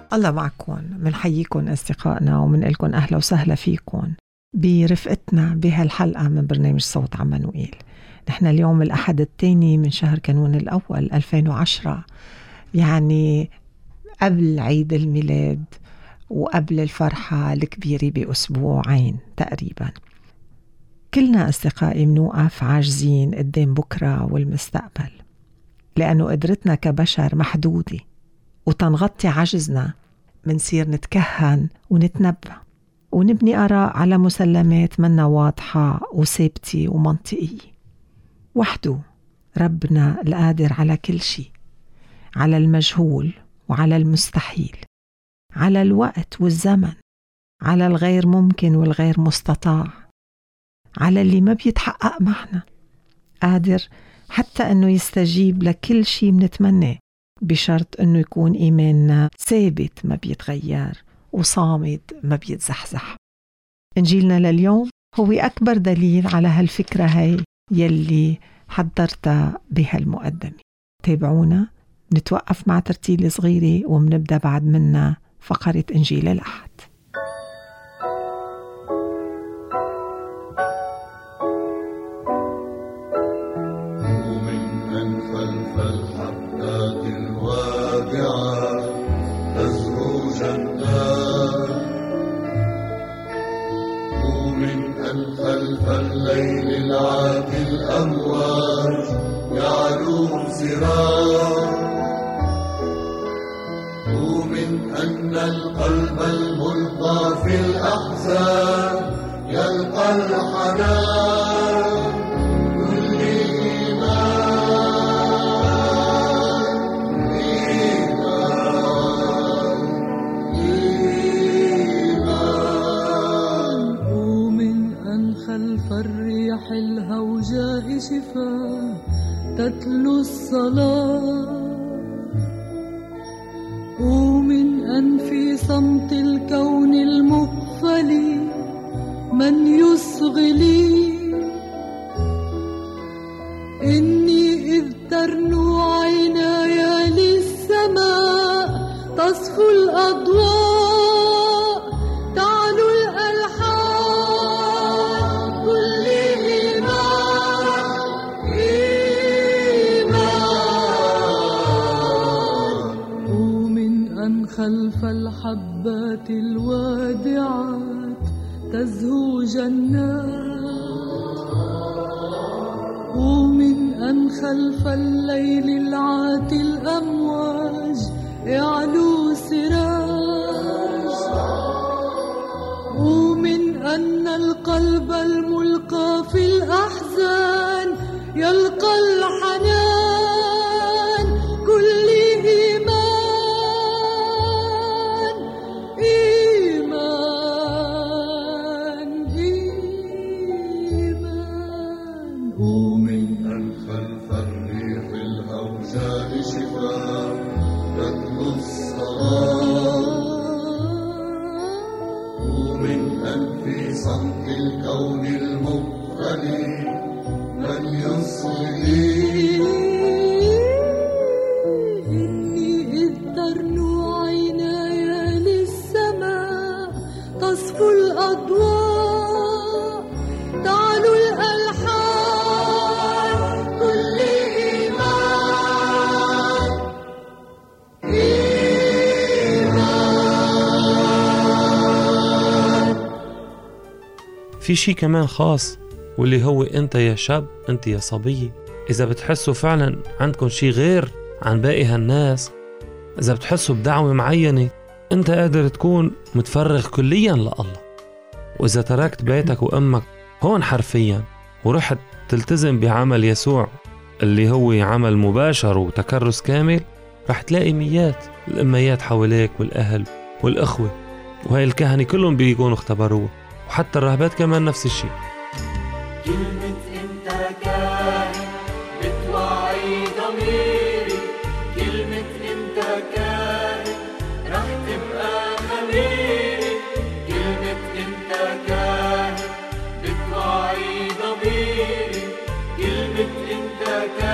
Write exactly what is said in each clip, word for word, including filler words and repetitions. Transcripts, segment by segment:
الله معكم. منحييكم أصدقائنا ومنقلكم أهلا وسهلا فيكم برفقتنا بهالحلقة من برنامج صوت عمانوئيل. نحن اليوم الأحد الثاني من شهر كانون الأول ألفين وعشرة، يعني قبل عيد الميلاد وقبل الفرحة الكبيرة بأسبوعين تقريبا. كلنا أصدقائي منوقف عاجزين قدام بكرة والمستقبل، لأنه قدرتنا كبشر محدودة، وتنغطي عجزنا منصير نتكهن ونتنبأ ونبني آراء على مسلمات منا واضحة وثابتة ومنطقية. وحده ربنا القادر على كل شيء، على المجهول وعلى المستحيل، على الوقت والزمن، على الغير ممكن والغير مستطاع، على اللي ما بيتحقق معنا. قادر حتى أنه يستجيب لكل شيء منتمناه، بشرط أنه يكون إيماننا ثابت ما بيتغير وصامد ما بيتزحزح. إنجيلنا لليوم هو أكبر دليل على هالفكرة هاي يلي حضرتها بهالمقدمة. تابعونا نتوقف مع ترتيل صغيرة ومنبدأ بعد منا فقرة إنجيل الأحد. خلف الليل العاتي الأمواج يعلو سراج، ومن أن القلب الملقى في الأحزان يلقى الحنان. كل إيمان إيمان إيمان، ومن أن خلف الريح الهوجاء شفاء تتلو الصلاة، ومن أن في صمت الكون المقفل من يصغلي. إني إذ ترنو عيناي للسماء تصفو الأضواء تعلو الألحان. كل إيمان إيمان، ومن أن خلف الحبات الوادعات تزهو جنات، ومن أن خلف الليل العاتي الأمواج يعلو سراج، ومن أن القلب الملقى في الأحزان يلقى الحنان. كل إيمان إيمان إيمان، ومن أن خلف الريح الهوجاء شفاء تتلو الصلاة، ومن أن في صمت الكون المقفل من يصغي. إني إذ ترنو عيناي للسماء تصفو الأضواء تعلو الألحان. كل إيمان إيمان. في شي كمان خاص، واللي هو أنت يا شاب، أنت يا صبي، إذا بتحسوا فعلا عندكم شي غير عن باقي هالناس، إذا بتحسوا بدعوة معينة، أنت قادر تكون متفرغ كليا لله. وإذا تركت بيتك وأمك هون حرفيا ورحت تلتزم بعمل يسوع اللي هو عمل مباشر وتكرس كامل، رح تلاقي ميات الأميات حواليك والأهل والأخوة، وهي الكهنة كلهم بيكونوا اختبروه، وحتى الرهبات كمان نفس الشيء. كلمة انت كاهن بتوعي ضميري، كلمة انت كاهن رح تبقى خميري، كلمة انت كاهن بتوعي ضميري، كلمة انت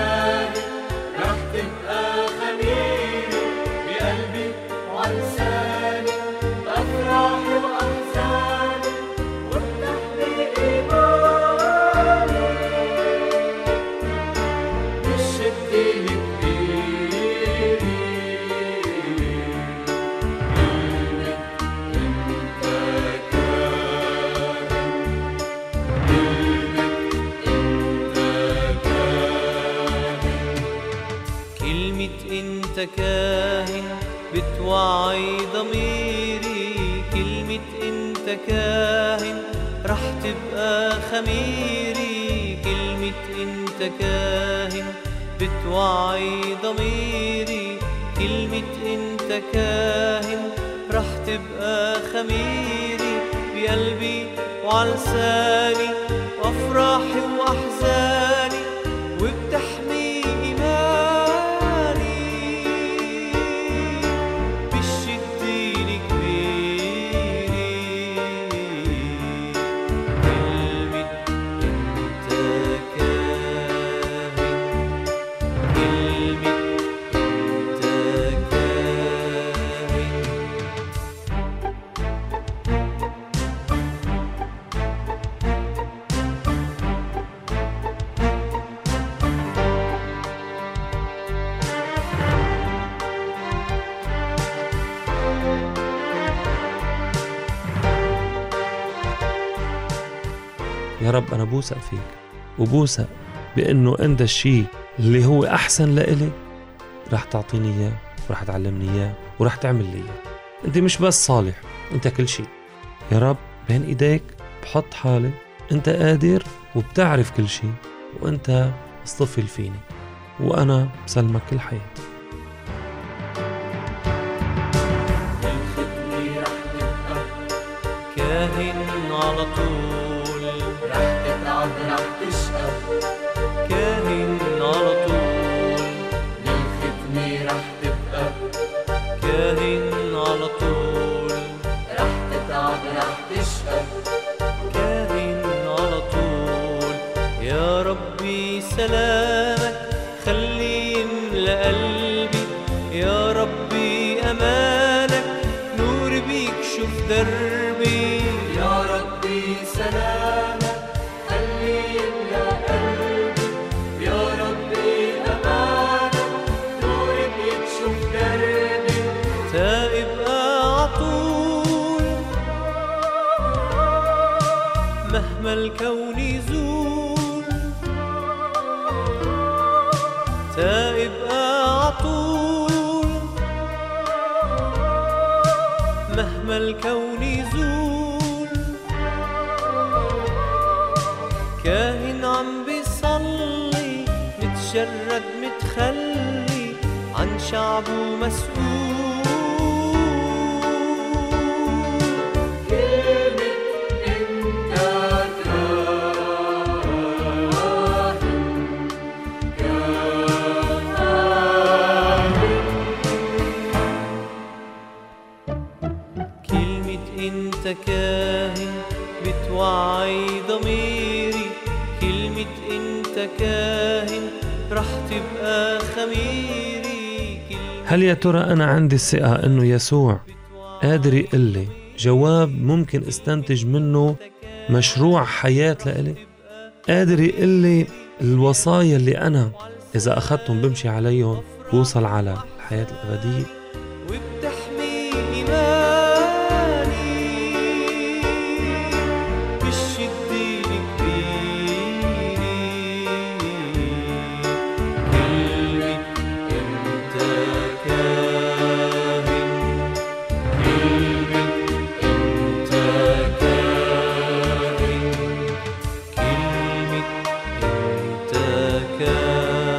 كاهن رح تبقى خميري بقلبي وعلى لساني. انت كاهن بتوعي ضميري، كلمة انت كاهن رح تبقى خميري، كلمة انت كاهن بتوعي ضميري، كلمة انت كاهن رح تبقى خميري، بقلبي وعلى لساني وافراحي واحزاني، وبتحمي ايماني بالشدين كبيري، كلمة انت كاهن، كلمة انت كاهن. يا رب أنا بوثق فيك، وبوثق بأنه أنت الشيء اللي هو أحسن لإلي رح تعطيني إياه، ورح تعلمني إياه، ورح تعمل لي إياه. أنت مش بس صالح، أنت كل شيء. يا رب بين إيديك بحط حالي، أنت قادر وبتعرف كل شيء، وأنت اصطفل فيني، وأنا بسلمك كل حياتي. الختمي رح تبقى كاهن على طول، رح تتعب رح تشقى كاهن على طول، للختمة رح تبقى كاهن على طول، رح تتعب رح تشقى كاهن على طول. يا ربي سلامك خلي يملأ قلبي، يا ربي أمانك نور بيكشف دربي، يا ربي سلامك خلي يملأ قلبي، يا ربي أمانك نور بيكشف دربي، تائب أعطول مهما الكون يزول، تائب أعطول مهما الكون يزول، كاهن عم بيصلي متشرد متخلي عن شعبه مسؤول، كلمة انت كاهن كلمة انت كاهن بتوعي ضميري، كلمة انت كاهن رح تبقى خميري، هل يا ترى أنا عندي الثقة أنه يسوع قادر يقلي جواب ممكن استنتج منه مشروع حياة لإلي؟ قادر يقلي الوصايا اللي أنا إذا أخذتهم بمشي عليهم بوصل على الحياة الأبدية؟ وبتحمي إيماني بالشدين كبيري، كلمة انت كاهن، كلمة انت كاهن كلمة انت كاهن.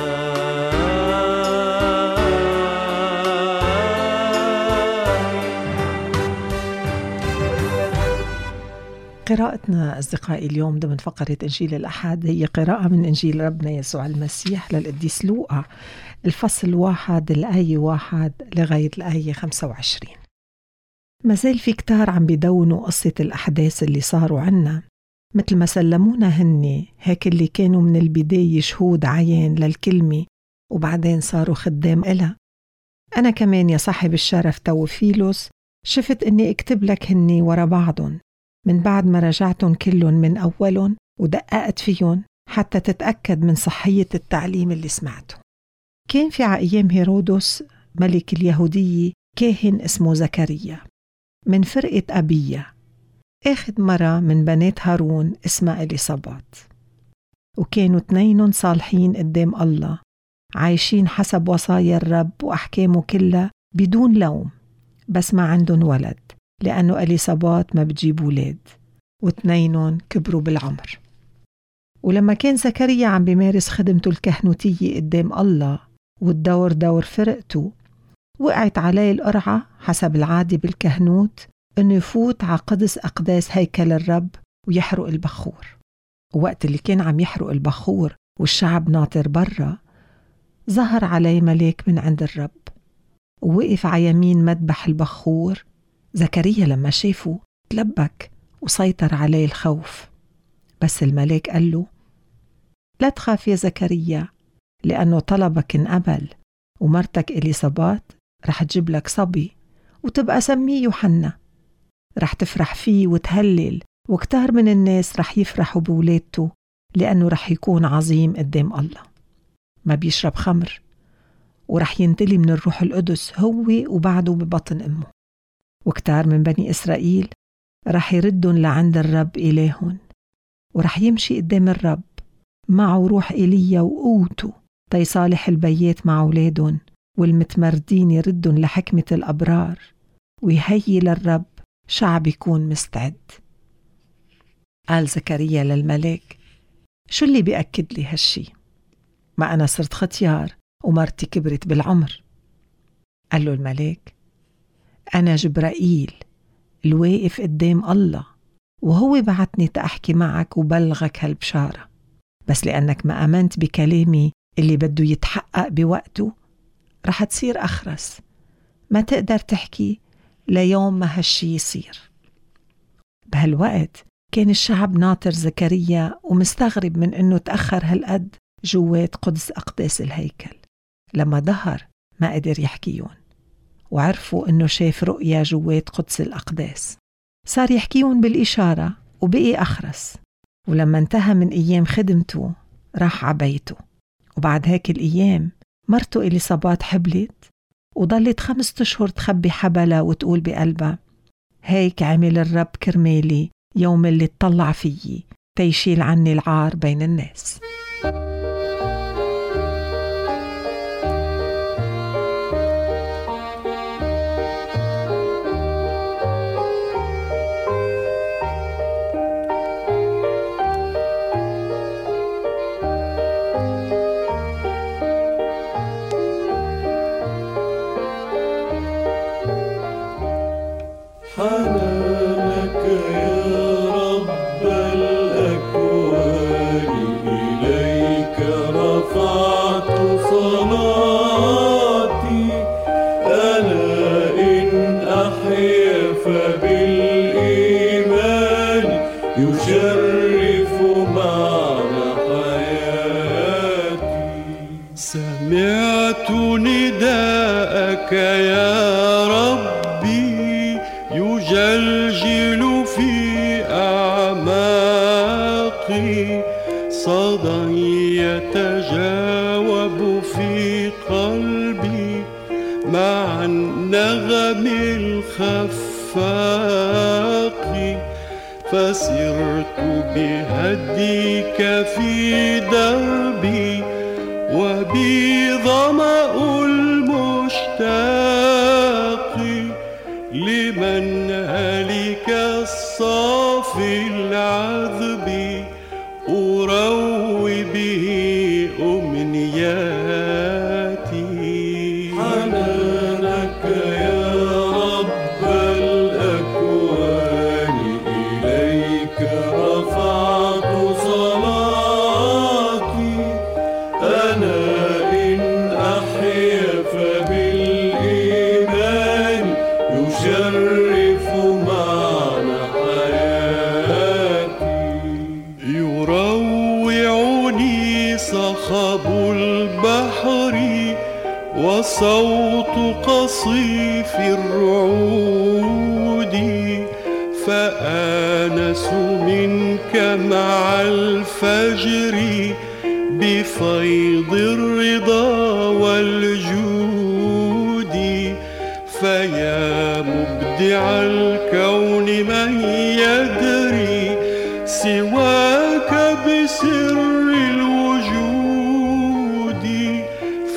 قراءتنا أصدقائي اليوم ضمن فقرة إنجيل الأحد هي قراءة من إنجيل ربنا يسوع المسيح للقديس لوقا، الفصل واحد الآية واحد لغاية الآية خمسة وعشرين. ما زال في كتار عم بيدونوا قصة الأحداث اللي صاروا عنا، مثل ما سلمونا هني هيك اللي كانوا من البداية شهود عين للكلمة وبعدين صاروا خدام إلها. أنا كمان يا صاحب الشرف توفيلوس شفت إني اكتب لك هني ورا بعضهم من بعد ما رجعتن كلهم من أولهم ودققت فيهم حتى تتأكد من صحية التعليم اللي سمعته. كان في أيام هيرودس ملك اليهودية كاهن اسمه زكريا من فرقة أبية، أخذ مرة من بنات هارون اسمها إليصابات، وكانوا اثنينهم صالحين قدام الله عايشين حسب وصايا الرب وأحكامه كلها بدون لوم، بس ما عندهم ولد لأنه إليصابات ما بتجيب ولاد، واثنينهم كبروا بالعمر. ولما كان زكريا عم بيمارس خدمته الكهنوتية قدام الله والدور دور فرقته، وقعت عليه القرعة حسب العادة بالكهنوت إنه يفوت على قدس أقداس هيكل الرب ويحرق البخور. ووقت اللي كان عم يحرق البخور والشعب ناطر برا، ظهر عليه ملاك من عند الرب ووقف على يمين مذبح البخور. زكريا لما شافه تلبك وسيطر عليه الخوف، بس الملاك قال له: لا تخاف يا زكريا، لأنه طلبك انقبل، ومرتك إليصابات رح تجيب لك صبي وتبقى سميه يوحنا. رح تفرح فيه وتهلل، وكتار من الناس رح يفرحوا بولادته، لأنه رح يكون عظيم قدام الله. ما بيشرب خمر، ورح ينتلي من الروح القدس هو وبعده ببطن أمه. وكتار من بني إسرائيل رح يردن لعند الرب إلههم، ورح يمشي قدام الرب معه روح إيليا وقوته تيصالح البيات مع أولادهم، والمتمردين يردن لحكمة الأبرار، ويهيي للرب شعب يكون مستعد. قال زكريا للملاك: شو اللي بيأكد لي هالشي؟ ما أنا صرت ختيار ومرتي كبرت بالعمر. قال له الملاك: أنا جبرائيل الواقف قدام الله، وهو بعتني تأحكي معك وبلغك هالبشارة، بس لأنك ما أمنت بكلامي اللي بده يتحقق بوقته رح تصير أخرس، ما تقدر تحكي ليوم ما هالشي يصير. بهالوقت كان الشعب ناطر زكريا ومستغرب من أنه تأخر هالقد جوات قدس أقداس الهيكل. لما ظهر ما قدر يحكيون، وعرفوا أنه شاف رؤيا جوات قدس الأقداس. صار يحكيون بالإشارة وبقي أخرس. ولما انتهى من أيام خدمته راح عبيته. وبعد هيك الأيام مرته إليصابات حبلت، وضلت خمسة أشهر تخبي حبلة وتقول بقلبها: هيك عمل الرب كرمالي يوم اللي اطلع فيي تيشيل عني العار بين الناس. حنانك يا رب الأكوان، إليك رفعت صلاتي. أنا إن أحيا فبالإيمان يشرف معنى حياتي. سمعت نداءك يا يجلجل في أعماقي، صدى يتجاوب في قلبي مع النغم الخفاق. فسرت بهديك في دربي، وبي ظمأ المشتاق لمن هلك الصافي العذب، أروي به أمنياتي. حنانك يا رب الأكوان، إليك رفعت صلاتي. أنا إن أحيا فبالإيمان يشرف معنى حياتي. يروعني صخب البحر وصوت قصيف الرعود، فآنس منك مع الفجر بفيض الرضا والجود. فيا مبدع الكون من يدري سواك بسر الوجود،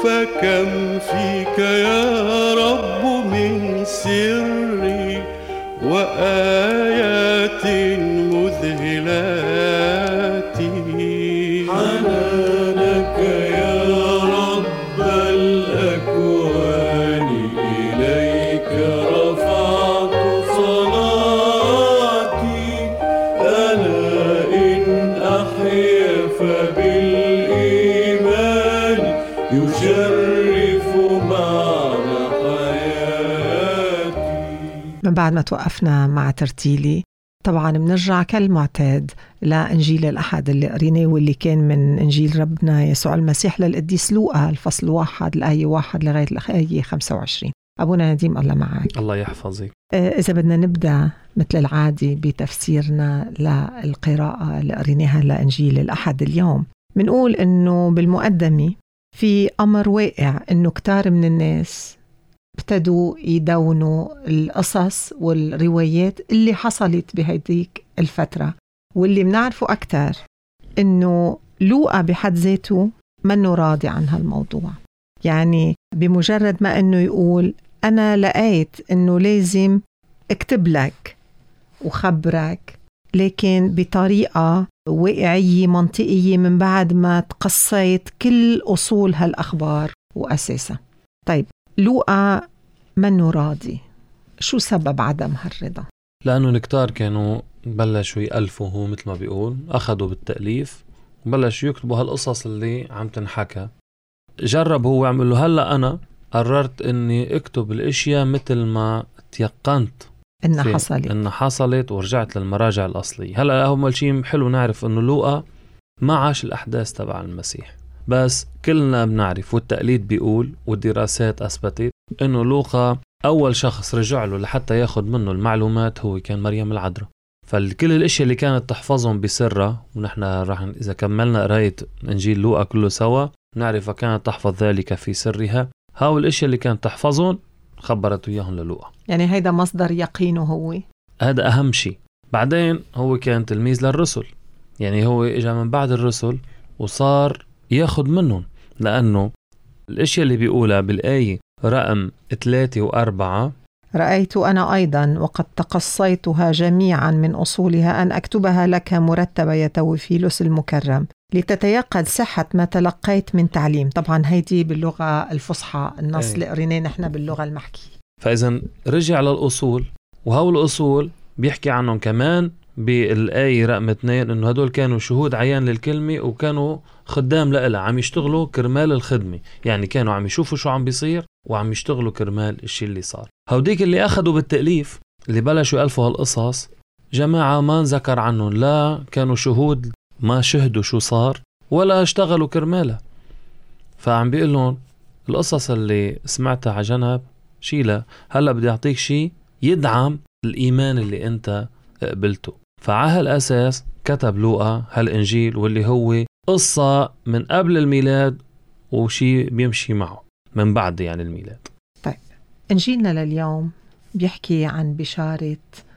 تذهلاتي. حنانك يا رب الأكوان إليك رفعت صلاتي. أنا إن أحيا فبالإيمان يشرف معنى حياتي. من بعد ما توقفنا مع ترتيلي طبعا بنرجع كالمعتاد لإنجيل الأحد اللي قريناه واللي كان من إنجيل ربنا يسوع المسيح للقديس لوقا الفصل واحد الآية واحد لغاية الآية خمسة وعشرين. أبونا نديم الله معك. الله يحفظك. إذا بدنا نبدأ مثل العادي بتفسيرنا للقراءة اللي قريناها لإنجيل الأحد اليوم، منقول إنه بالمقدمة في أمر واقع إنه كتار من الناس ابتدوا يدونوا القصص والروايات اللي حصلت بهيديك الفترة، واللي بنعرفه أكتر إنه لوقا بحد ذاته منه راضي عن هالموضوع. يعني بمجرد ما إنه يقول أنا لقيت إنه لازم اكتب لك وخبرك، لكن بطريقة واقعية منطقية من بعد ما تقصيت كل أصول هالأخبار وأساسها. طيب لوقا منه راضي، شو سبب عدم هالرضا؟ لأنه الكتار كانوا بلشوا يألفوا، هو مثل ما بيقول أخذوا بالتأليف وبلشوا يكتبوا هالقصص اللي عم تنحكى. جرب هو يعمل له هلأ أنا قررت أني أكتب الأشياء مثل ما تيقنت إنها حصلت إنها حصلت ورجعت للمراجع الأصلية. هلأ أول شيء حلو نعرف أنه لوقا ما عاش الأحداث تبع المسيح، بس كلنا بنعرف والتقليد بيقول والدراسات أثبتت إنه لوقا أول شخص رجع له لحتى ياخد منه المعلومات هو كان مريم العذراء. فالكل الاشياء اللي كانت تحفظهم بسرها، ونحن راح إذا كملنا قراية إنجيل لوقا كله سوا نعرف كانت تحفظ ذلك في سرها. هاو الاشياء اللي كانت تحفظهم خبرته إياهم للوقا. يعني هيدا مصدر يقينه هو، هذا أهم شيء. بعدين هو كان تلميذ للرسل، يعني هو إجا من بعد الرسل وصار ياخد منهم، لأنه الاشياء اللي بيقولها بالآية رقم ثلاثة وأربعة رأيت أنا أيضا وقد تقصيتها جميعا من أصولها أن أكتبها لك مرتبة يا توفيلوس المكرم لتتيقن صحة ما تلقيت من تعليم. طبعا هيدي باللغة الفصحى، النص أي. اللي قريناه نحن باللغة المحكية. فإذا رجع للأصول، وهو الأصول بيحكي عنهم كمان بالآية رقم اثنين إنه هدول كانوا شهود عيان للكلمة وكانوا خدام لإلها عم يشتغلوا كرمال الخدمة، يعني كانوا عم يشوفوا شو عم بيصير وعم يشتغلوا كرمال الشيء اللي صار. هوديك اللي أخدوا بالتأليف اللي بلشوا يألفوا هالقصص جماعة ما نذكر عنهم، لا كانوا شهود ما شهدوا شو صار ولا اشتغلوا كرمالها. فعم بيقول لهم القصص اللي سمعتها على جنب شيلها، هلأ بدي أعطيك شيء يدعم الإيمان اللي أنت قبلته. فعلى هالأساس كتب لوقا هالإنجيل واللي هو قصة من قبل الميلاد وشي بيمشي معه من بعد يعني الميلاد. طيب إنجيلنا لليوم بيحكي عن بشارة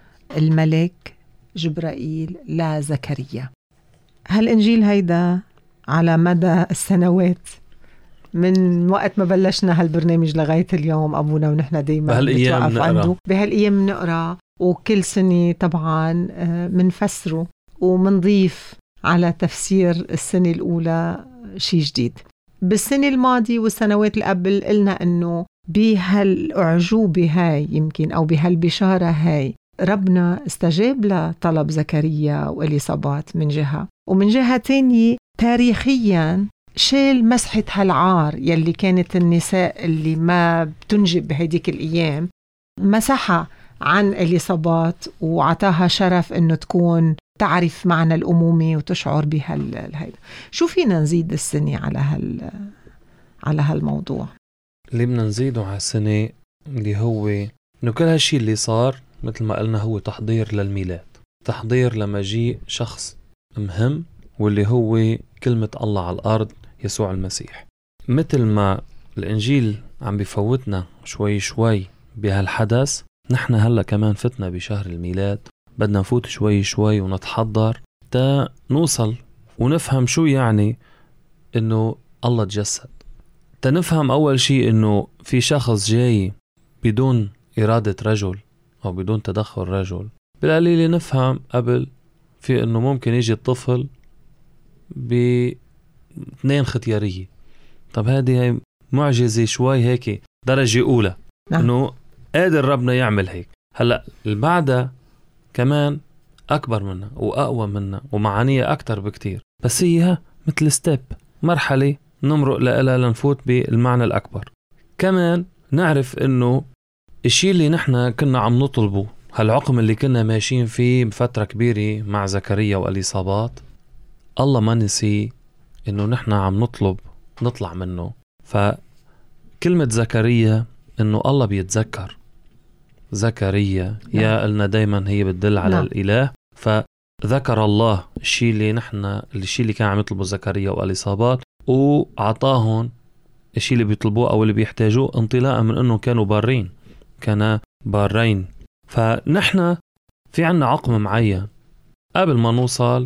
الملك جبرائيل لزكريا. هالإنجيل هيدا على مدى السنوات من وقت ما بلشنا هالبرنامج لغاية اليوم أبونا، ونحن دايما بهالأيام عنده بهالأيام نقرأ، وكل سنة طبعا منفسره ومنضيف على تفسير السنة الأولى شيء جديد. بالسنة الماضية والسنوات اللي قبل قلنا أنه بهالأعجوبة هاي يمكن أو بهالبشارة هاي ربنا استجاب لطلب زكريا وإليصابات من جهة، ومن جهة تانية تاريخيا شال مسحة هالعار يلي كانت النساء اللي ما بتنجب بهديك الأيام مسحها عن إليصابات وعطاها شرف أنه تكون تعرف معنى الأمومة وتشعر بهالهيدا. شو فينا نزيد السنة على هال على هالموضوع؟ اللي بدنا نزيده على السنة اللي هو إنه كل هالشي اللي صار مثل ما قلنا هو تحضير للميلاد، تحضير لمجيء شخص مهم واللي هو كلمة الله على الأرض يسوع المسيح. مثل ما الإنجيل عم بيفوتنا شوي شوي بهالحدث، نحن هلأ كمان فتنا بشهر الميلاد، بدنا نفوت شوي شوي ونتحضر تا نوصل ونفهم شو يعني إنه الله تجسد. تا نفهم أول شيء إنه في شخص جاي بدون إرادة رجل أو بدون تدخل رجل. بالقليل نفهم قبل في إنه ممكن يجي الطفل باثنين ختيارية. طب هذه معجزة شوي هيك درجة أولى، نعم. إنه قادر ربنا يعمل هيك. هلأ البعدة كمان أكبر منا وأقوى منا ومعانية أكتر بكتير، بس هي مثل ستيب، مرحلة نمرق لها لنفوت بالمعنى الأكبر. كمان نعرف إنه الشيء اللي نحنا كنا عم نطلبه، هالعقم اللي كنا ماشيين فيه بفترة كبيرة مع زكريا والإصابات، الله ما نسي إنه نحنا عم نطلب نطلع منه. فكلمة زكريا إنه الله بيتذكر. زكريا نعم. يا قلنا دايما هي بتدل على نعم. الإله، فذكر الله الشيء اللي نحنا الشيء اللي كان عم يطلبه زكريا والإصابات، وعطاهم الشيء اللي بيطلبوه أو اللي بيحتاجوه انطلاقا من أنه كانوا بارين، كان بارين. فنحن في عنا عقم معين قبل ما نوصل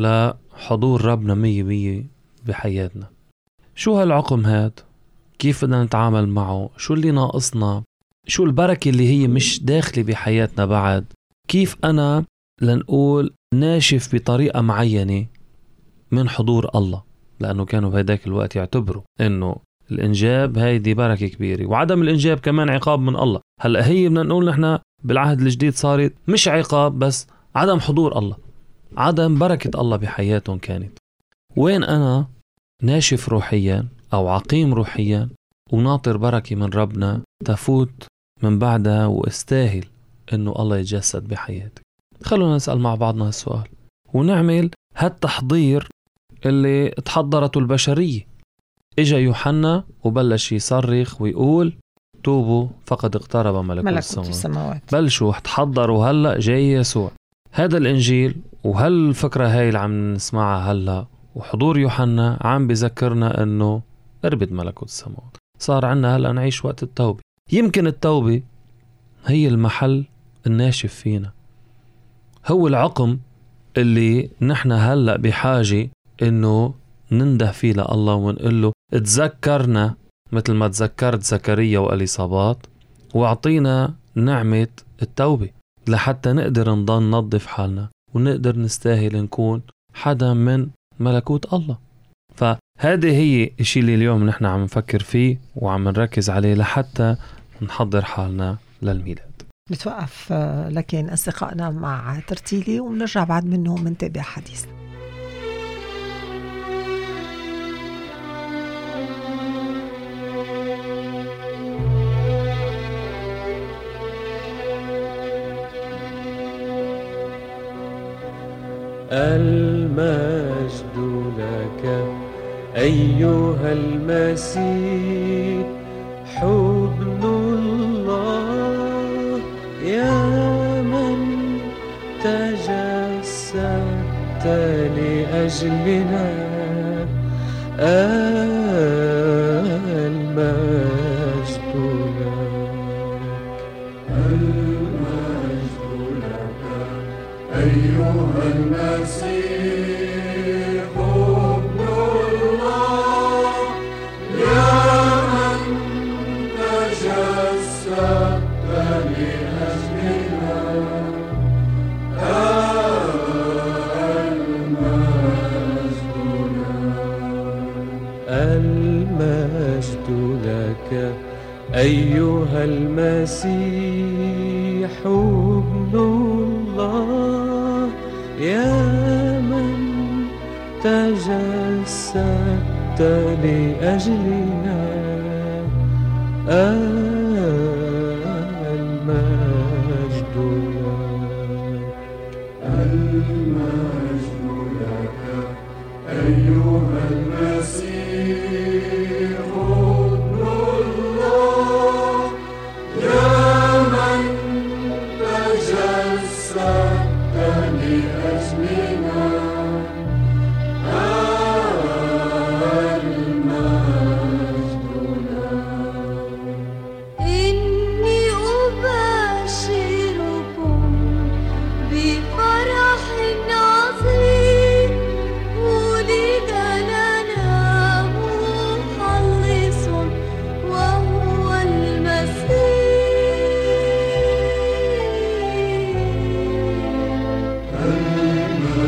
لحضور ربنا مية مية بحياتنا. شو هالعقم هاد؟ كيف بدنا نتعامل معه؟ شو اللي ناقصنا؟ شو البركة اللي هي مش داخلة بحياتنا بعد؟ كيف أنا لنقول ناشف بطريقة معينة من حضور الله؟ لأنه كانوا بهداك الوقت يعتبروا إنه الإنجاب هيدي بركة كبيرة، وعدم الإنجاب كمان عقاب من الله. هلأ هي بدنا نقول نحن بالعهد الجديد صارت مش عقاب بس عدم حضور الله، عدم بركة الله بحياتهم كانت. وين أنا ناشف روحيا أو عقيم روحيا وناطر بركة من ربنا تفوت من بعدها واستاهل إنه الله يتجسد بحياتي؟ خلونا نسأل مع بعضنا هالسؤال ونعمل هالتحضير اللي تحضرته البشرية. إجا يوحنا وبلش يصرخ ويقول توبوا فقد اقترب ملكوت ملكوت السماوات. السماوات. بلشوا تحضروا، هلأ جاي يسوع. هذا الإنجيل وهالفكرة هاي اللي عم نسمعها هلأ وحضور يوحنا عم بذكرنا إنه قربت ملكوت السماوات. صار عنا هلأ نعيش وقت التوبة. يمكن التوبة هي المحل الناشف فينا، هو العقم اللي نحن هلأ بحاجة إنه ننده فيه لله ونقول له اتذكرنا مثل ما تذكرت زكريا والإصابات، واعطينا نعمة التوبة لحتى نقدر نضل ننظف حالنا ونقدر نستاهل نكون حدا من ملكوت الله. فهذه هي الشيء اللي اليوم نحن عم نفكر فيه وعم نركز عليه لحتى نحضر حالنا للميلاد. نتوقف لكن أصدقائنا مع ترتيلي ونرجع بعد منه منتابع حديثنا. المجد لك أيها المسيح حضن الله يا من تجسدت لأجلنا. المجد لك أيها المسيح ابن الله يا من تجسدت لأجلنا. المجد لك أيها المسيح ابن الله يا من تجسدت لأجلنا. المجد لك المجد لك أيها المسيح ابن الله يا من تجسدت لأجلنا. إني أبشركم بفرح عظيم ولد لنا مخلص وهو المسيح.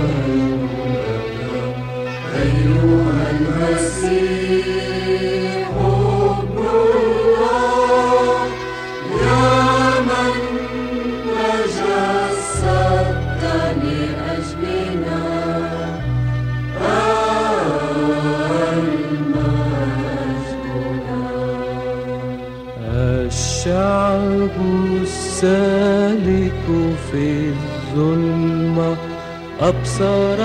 الشعب السالك في الظلمة أبصر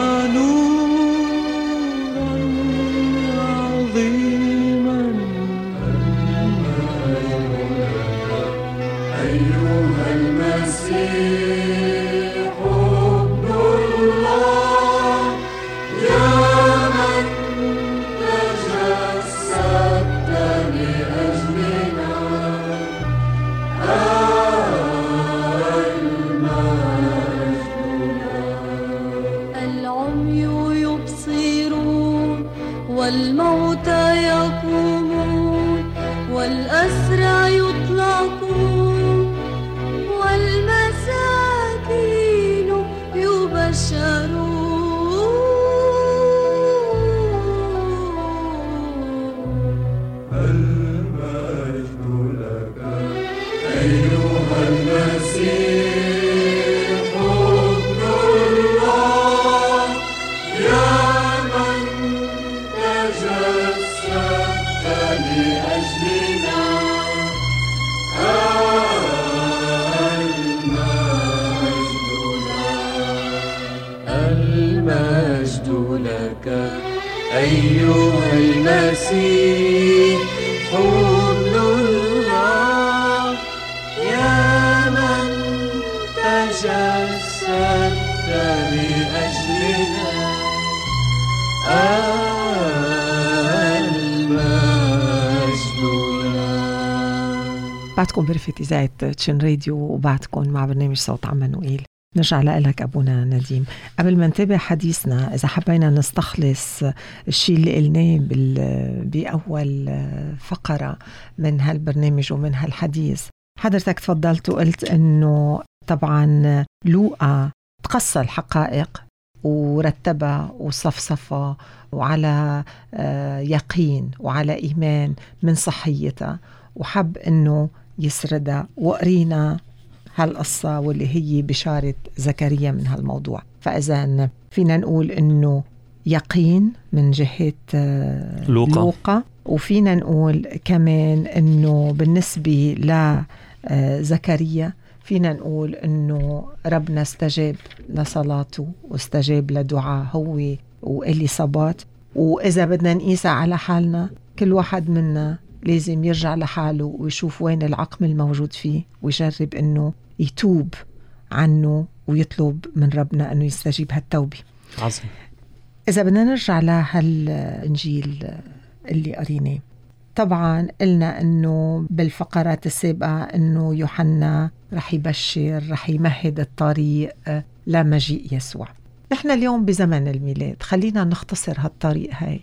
نورا عظيما. أيها المسيح ابن الله يا من تجسدت لأجلنا. العمي يبصرون والموتى يقومون والأسرى يطلقون والمساكين يبشرون. المجد لك أيها المسيح ابن الله يا من تجسدت لأجلنا. المجد لك أيها المسيح ابن الله يا من تجسدت لأجلنا. المجد لك. بعدكم برفة إذاعة تشن راديو وبعدكم مع برنامج صوت عمانوئيل. نرجع لك أبونا نديم. قبل ما نتابع حديثنا، إذا حبينا نستخلص الشيء اللي قلناه بأول فقرة من هالبرنامج ومن هالحديث، حضرتك تفضلت وقلت أنه طبعا لوقا تقصى الحقائق ورتبها وصفصفها وعلى يقين وعلى إيمان من صحيتها، وحب أنه يسردها. وقرينا هالقصة واللي هي بشارة زكريا من هالموضوع. فإذا فينا نقول أنه يقين من جهة لوقا, لوقا. وفينا نقول كمان أنه بالنسبة لزكريا فينا نقول أنه ربنا استجاب لصلاته واستجاب لدعاء هو وإليصابات. وإذا بدنا نقيسها على حالنا، كل واحد منا لازم يرجع لحاله ويشوف وين العقم الموجود فيه ويجرب أنه يتوب عنه ويطلب من ربنا أنه يستجيب هالتوبة. عظيم. إذا بدنا نرجع لهالإنجيل اللي قريناه، طبعا قلنا أنه بالفقرات السابقة أنه يوحنا رح يبشر، رح يمهد الطريق لمجيء يسوع. نحن اليوم بزمن الميلاد، خلينا نختصر هالطريق هاي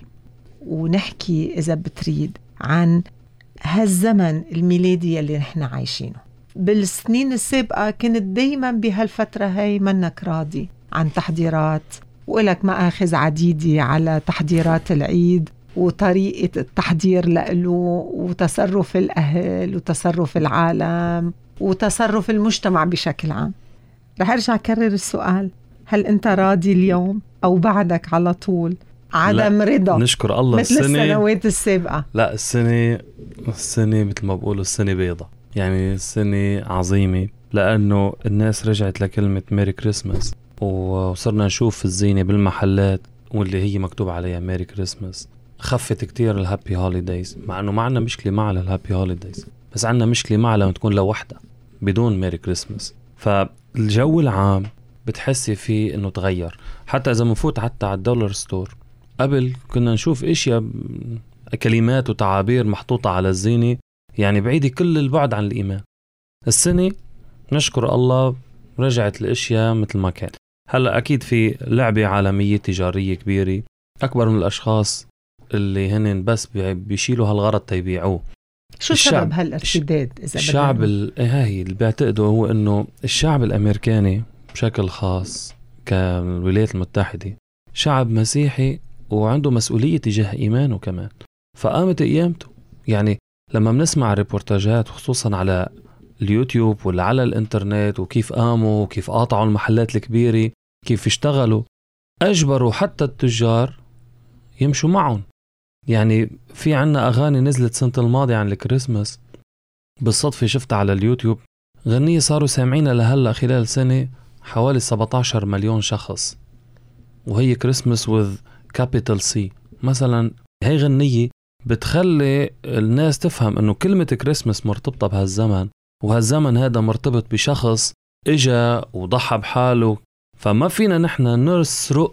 ونحكي إذا بتريد عن هالزمن الميلادي اللي نحن عايشينه. بالسنين السابقة كنت دايما بهالفترة هاي منك راضي عن تحضيرات، وإلك مآخذ عديدة على تحضيرات العيد وطريقة التحضير له وتصرف الأهل وتصرف العالم وتصرف المجتمع بشكل عام. رح أرجع أكرر السؤال، هل أنت راضي اليوم أو بعدك على طول عدم رضا نشكر الله مثل السنة السنوات السابقة؟ لا، السنة السنة مثل ما بقولوا السنة بيضة، يعني السنة عظيمة، لأنه الناس رجعت لكلمة ميري كريسماس، وصرنا نشوف الزينة بالمحلات واللي هي مكتوب عليها ميري كريسماس. خفت كتير الهابي هوليدايز، مع أنه ما عنا مشكلة مع الهابي هوليدايز، بس عنا مشكلة مع لما تكون لوحدها بدون ميري كريسماس. فالجو العام بتحسي فيه أنه تغير. حتى إذا منفوت حتى على الدولار ستور، قبل كنا نشوف إشياء كلمات وتعابير محطوطة على الزينة يعني بعيدة كل البعد عن الإيمان. السنة نشكر الله رجعت الأشياء مثل ما كان. هلأ أكيد في لعبة عالمية تجارية كبيرة، أكبر من الأشخاص اللي هن بس بيشيلوا هالغرض تيبيعوه. شو سبب هالارتداد؟ إذا الشعب هاي اللي بيعتقدوا هو إنه الشعب الأمريكاني بشكل خاص كالولايات المتحدة شعب مسيحي وعنده مسؤولية تجاه إيمانه كمان، فقامت قيامته. يعني لما بنسمع ريبورتاجات خصوصا على اليوتيوب ولا على الانترنت وكيف قاموا وكيف قاطعوا المحلات الكبيرة، كيف اشتغلوا، أجبروا حتى التجار يمشوا معهم. يعني في عنا أغاني نزلت سنة الماضي عن الكريسماس بالصدفة شفتها على اليوتيوب. غنية صاروا سامعينها لهلأ خلال سنة حوالي سبعة عشر مليون شخص، وهي كريسمس with capital C. مثلا هي غنية بتخلي الناس تفهم انه كلمة كريسمس مرتبطة بهالزمن، وهالزمن هذا مرتبط بشخص اجا وضحى بحاله. فما فينا نحن نسرق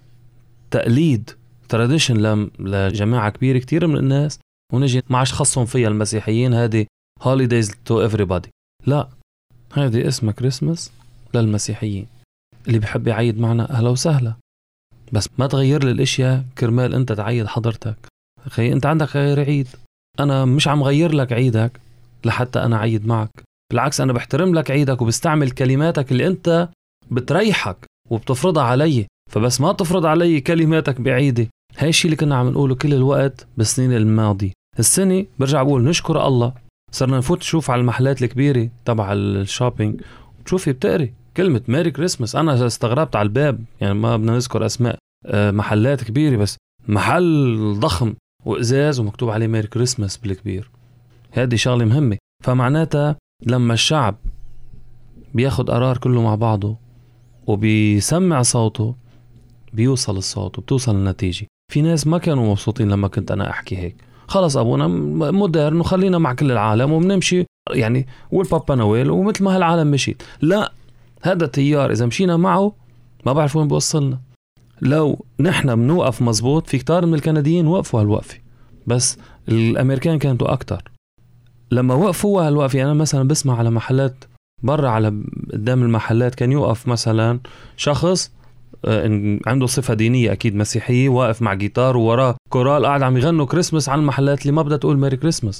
تقليد تراديشن لجماعة كبيرة كتير من الناس ونجي مع خصهم فيها المسيحيين هذه holidays to everybody. لا، هذه اسمها كريسمس للمسيحيين. اللي بحب يعيد معنا أهلا وسهلا، بس ما تغير لي الاشياء كرمال انت تعيد حضرتك. اخي انت عندك غير عيد، انا مش عم غير لك عيدك لحتى انا عيد معك. بالعكس انا بحترم لك عيدك وبستعمل كلماتك اللي انت بتريحك وبتفرضها علي، فبس ما تفرض علي كلماتك بعيدي. هاي الشيء اللي كنا عم نقوله كل الوقت بالسنين الماضية. السنة برجع بقول نشكر الله، صرنا نفوت نشوف على المحلات الكبيرة تبع الشوبينج وتشوفي بتقري كلمة ميري كريسمس. أنا استغربت على الباب، يعني ما بدنا نذكر أسماء محلات كبيرة، بس محل ضخم وإزاز ومكتوب عليه ميري كريسمس بالكبير. هذه شغلة مهمة. فمعناتها لما الشعب بياخد قرار كله مع بعضه وبيسمع صوته بيوصل الصوت وبتوصل النتيجة. في ناس ما كانوا مبسوطين لما كنت أنا أحكي هيك، خلص أبونا مودرن وخلينا مع كل العالم وبنمشي يعني والبابا نويل ومثل ما هالعالم مشيت. لا، هذا تيار إذا مشينا معه ما بعرف وين بوصلنا. لو نحن بنوقف مزبوط، في كتار من الكنديين وقفوا هالوقفة، بس الأمريكان كانوا أكتر. لما وقفوا هالوقفة، أنا مثلا بسمع على محلات برا، على قدام المحلات كان يوقف مثلا شخص عنده صفة دينية أكيد مسيحية، واقف مع جيتار ووراه كورال قاعد عم يغنوا كريسمس على المحلات اللي ما بدها تقول ميري كريسمس.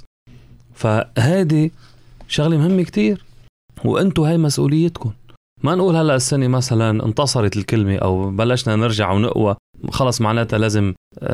فهذه شغلة مهمة كتير، وأنتوا هاي مسؤوليتكم. ما نقول هلأ السنة مثلا انتصرت الكلمة أو بلشنا نرجع ونقوى خلص معناتها لازم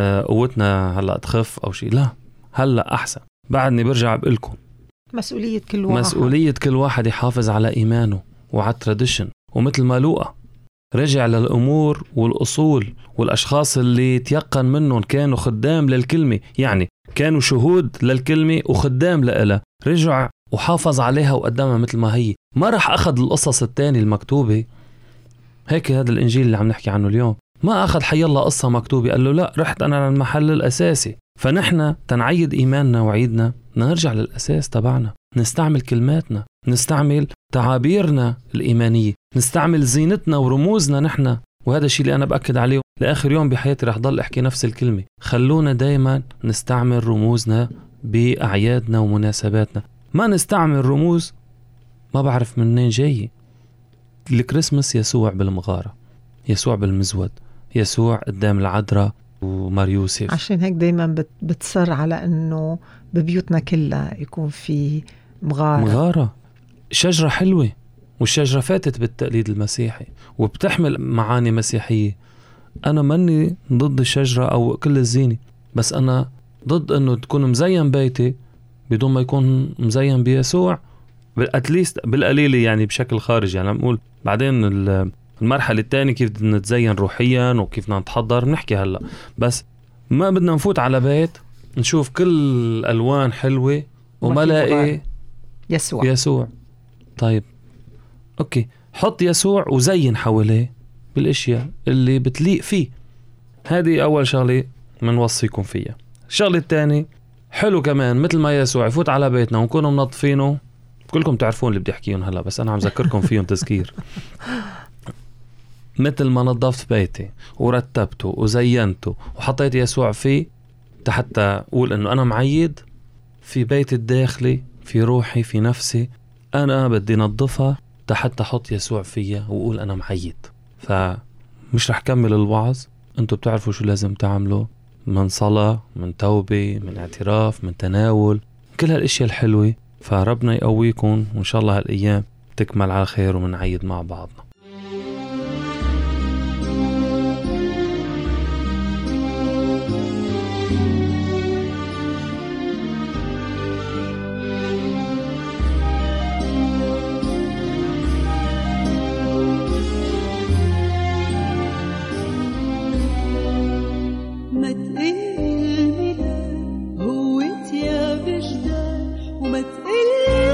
قوتنا هلأ تخف أو شيء. لا، هلأ أحسن. بعدني برجع بقلكم مسؤولية كل واحد، مسؤولية كل واحد يحافظ على إيمانه وعلى التراديشن. ومثل ما لوقا رجع للأمور والأصول والأشخاص اللي تيقن منهم كانوا خدام للكلمة، يعني كانوا شهود للكلمة وخدام لها، رجع وحافظ عليها وقدمها مثل ما هي. ما رح أخذ القصص التانية المكتوبة هيك. هذا الإنجيل اللي عم نحكي عنه اليوم ما أخذ حي الله قصة مكتوبة قال له لا رحت أنا للمحل الأساسي. فنحن تنعيد إيماننا وعيدنا نرجع للأساس تبعنا، نستعمل كلماتنا، نستعمل تعابيرنا الإيمانية، نستعمل زينتنا ورموزنا نحن. وهذا الشيء اللي أنا بأكد عليه لآخر يوم بحياتي رح ضل أحكي نفس الكلمة. خلونا دايما نستعمل رموزنا بأعيادنا ومناسباتنا، ما نستعمل رموز ما بعرف منين جاي. الكريسماس يسوع بالمغارة، يسوع بالمزود، يسوع قدام العذراء ومار يوسف. عشان هيك دايما بتصر على أنه ببيوتنا كلها يكون في مغارة. مغارة شجرة حلوة، والشجرة فاتت بالتقليد المسيحي وبتحمل معاني مسيحية. أنا ماني ضد الشجرة أو كل الزينة، بس أنا ضد أنه تكون مزين بيتي بدون ما يكون مزين بيسوع أتليست بالقليلة، يعني بشكل خارجي. يعني نقول بعدين المرحلة الثانية كيف بدنا نتزين روحيا وكيف بدنا نتحضر نحكي هلأ، بس ما بدنا نفوت على بيت نشوف كل ألوان حلوة وما لاقي يسوع. يسوع طيب أوكي، حط يسوع وزين حواليه بالاشياء اللي بتليق فيه. هذه اول شغله منوصيكم فيها. الشغله الثانيه حلو كمان مثل ما يسوع يفوت على بيتنا ونكون منظفينه. كلكم تعرفون اللي بدي احكيهم هلا، بس انا عم ذكركم فيهم تذكير. مثل ما نظفت بيتي ورتبته وزينته وحطيت يسوع فيه حتى اقول انه انا معيد في بيتي الداخلي، في روحي، في نفسي، انا بدي نظفها حتى احط يسوع فيها واقول انا معيد. فمش رح كمل الوعظ، انتوا بتعرفوا شو لازم تعملوا من صلاة، من توبة، من اعتراف، من تناول، كل هالاشياء الحلوة. فربنا يقويكم وان شاء الله هالايام تكمل على خير ومنعيد مع بعضنا. وما تقل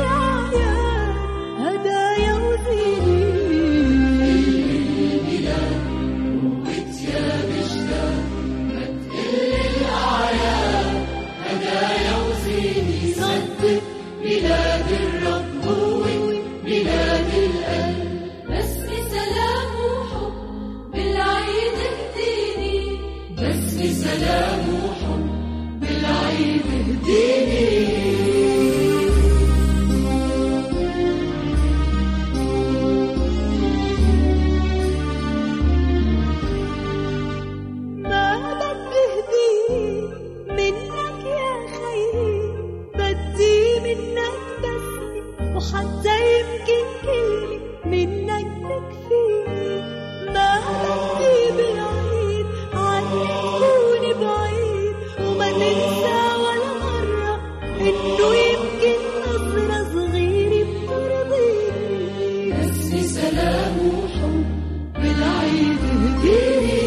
باسم سلام وحب بالعيد اهديني. وحتى يمكن كلمة منك تكفيني. ما بدي بالعيد عنك تكوني بعيد، وما تنسى ولا مرة إنه يمكن نظرة صغيرة بترضيني. بس سلام وحب بالعيد اهديني.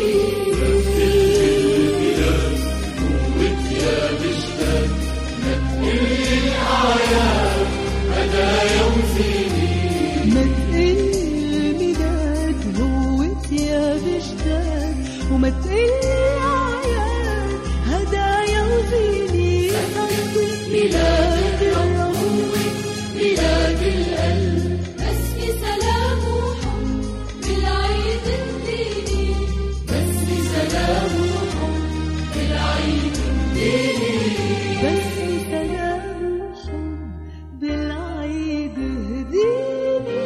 وما تقلي الأعياد هدايا وزيني. ميلاد الرب ميلاد القلب. بس سلام وحب بالعيد اهديني. بس سلام وحب بالعيد اهديني. بس سلام وحب بالعيد اهديني.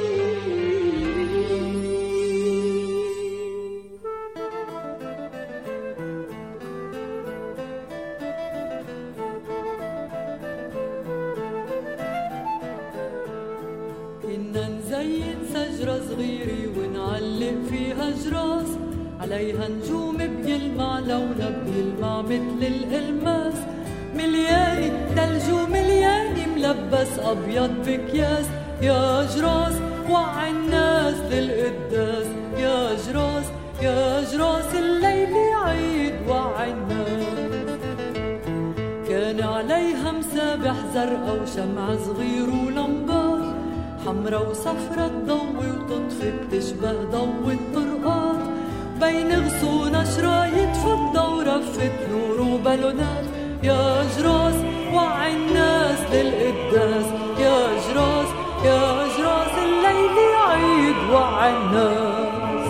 كنا نزين شجرة صغيرة ونعلق فيها جراس، عليها نجوم بيلمع لونها بيلمع مثل الألماس. ملياني تلج وملياني ملبس أبيض بكياس. يا جراس وعي الناس للقداس. يا جراس يا جراس الليل عيد وعي الناس. كان عليها مسابح زرقاء وشمع صغير ولمبات، حمرا وصفرا تضوي وتطفي بتشبه ضوء الطرقات. بين غصون شرايط فضة ورفة نور وبالونات. يا جراس وعي الناس للقداس. يا جراس يا جراس الليل عيد وعي الناس.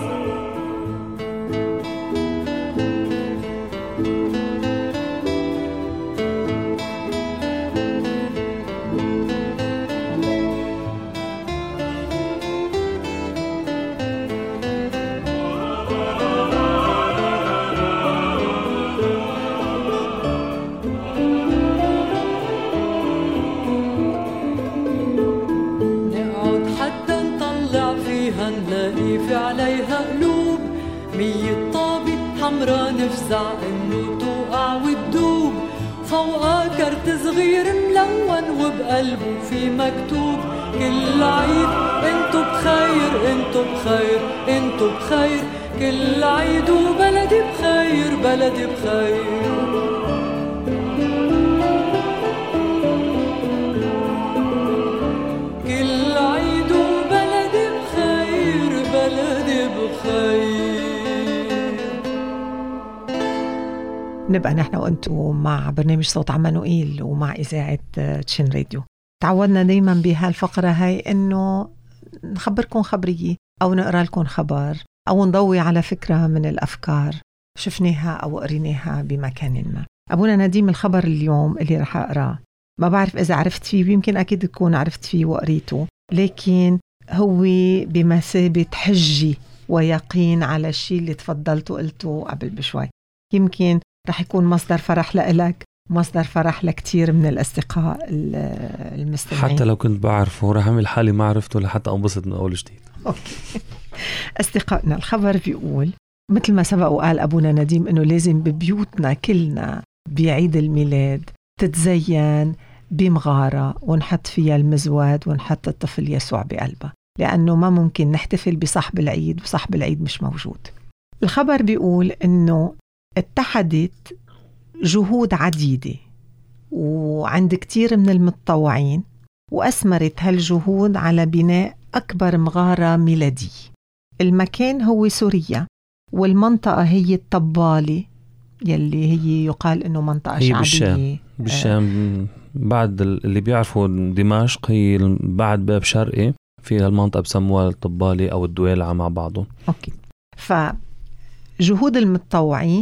نلاقي في عليها قلوب مية طابة حمرا نفزع انه توقع وتدوب. فوقها كرت صغير ملون وبقلبه في مكتوب كل عيد انتو بخير انتو بخير انتو بخير. كل عيد وبلدي بخير بلدي بخير. نبقى نحن وانتو مع برنامج صوت عمانوئيل ومع إذاعة تشين راديو. تعودنا دايما بهالفقرة هاي إنه نخبركم خبرية أو نقرأ لكم خبر أو نضوي على فكرة من الأفكار شفناها أو قريناها بمكان ما. أبونا نديم، الخبر اليوم اللي رح أقرأ ما بعرف إذا عرفت فيه، يمكن أكيد تكون عرفت فيه وقريته، لكن هو بمثابة حجة ويقين على الشيء اللي تفضلت وقلته قبل بشوي. يمكن رح يكون مصدر فرح لإلك، مصدر فرح لكتير من الأصدقاء المستمعين. حتى لو كنت بعرفه رح أعمل حالي ما عرفته لحتى أنبسط من أول جديد. أوكي. أصدقائنا، الخبر بيقول مثل ما سبق وقال أبونا نديم إنه لازم ببيوتنا كلنا بعيد الميلاد تتزين بمغارة ونحط فيها المزود ونحط الطفل يسوع بقلبها، لأنه ما ممكن نحتفل بصاحب العيد وصاحب العيد مش موجود. الخبر بيقول إنه اتحدت جهود عديدة وعند كتير من المتطوعين وأثمرت هالجهود على بناء أكبر مغارة ميلادية. المكان هو سوريا والمنطقة هي الطبالة يلي هي يقال إنه منطقة هي شعبية بالشام, بالشام آه. بعد اللي بيعرفوا دمشق هي بعد باب شرقي فيها المنطقة بسموها الطبالة أو الدويلعة مع بعضهم. أوكي. فجهود المتطوعين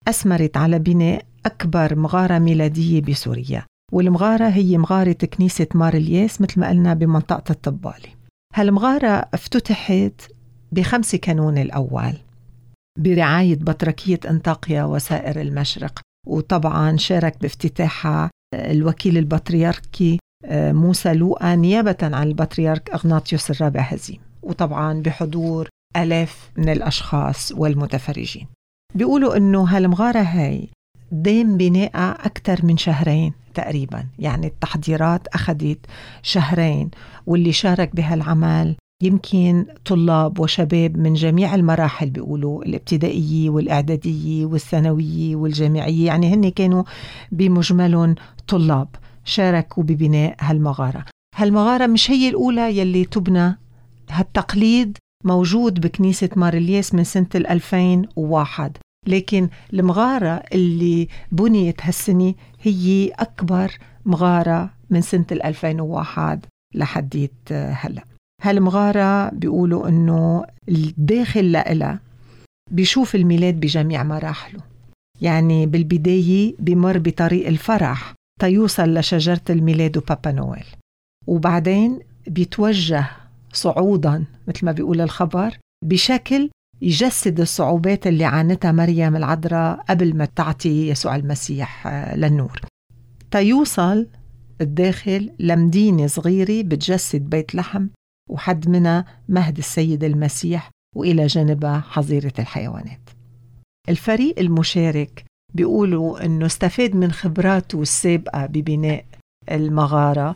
أثمرت على بناء أكبر مغارة ميلادية بسوريا، والمغارة هي مغارة كنيسة مار الياس مثل ما قلنا بمنطقة الطبالي. هالمغارة افتتحت بخمسة كانون الأول برعاية بطركية أنطاكيا وسائر المشرق، وطبعا شارك بافتتاحها الوكيل البطريركي موسى لوقا نيابة عن البطريرك أغناطيوس الرابع هزيم، وطبعا بحضور آلاف من الأشخاص والمتفرجين. بيقولوا إنه هالمغارة هاي دام بناءها أكثر من شهرين تقريبا، يعني التحضيرات أخذت شهرين، واللي شارك بهالعمل يمكن طلاب وشباب من جميع المراحل، بيقولوا الابتدائية والإعدادية والثانوية والجامعية، يعني هن كانوا بمجمل طلاب شاركوا ببناء هالمغارة. هالمغارة مش هي الأولى يلي تبنى، هالتقليد موجود بكنيسة مار الياس من سنة ألفين وواحد، لكن المغارة اللي بنيت هالسنة هي أكبر مغارة من سنة ألفين وواحد لحديت هلأ. هالمغارة بيقولوا إنه الداخل لإلها بيشوف الميلاد بجميع مراحله، يعني بالبداية بمر بطريق الفرح تيوصل لشجرة الميلاد وبابا نويل، وبعدين بيتوجه صعودا مثل ما بيقول الخبر بشكل يجسد الصعوبات اللي عانتها مريم العذراء قبل ما تعطي يسوع المسيح للنور، تيوصل الداخل لمدينة صغيرة بتجسد بيت لحم وحد منها مهد السيد المسيح، وإلى جانبها حظيرة الحيوانات. الفريق المشارك بيقولوا أنه استفاد من خبراته السابقة ببناء المغارة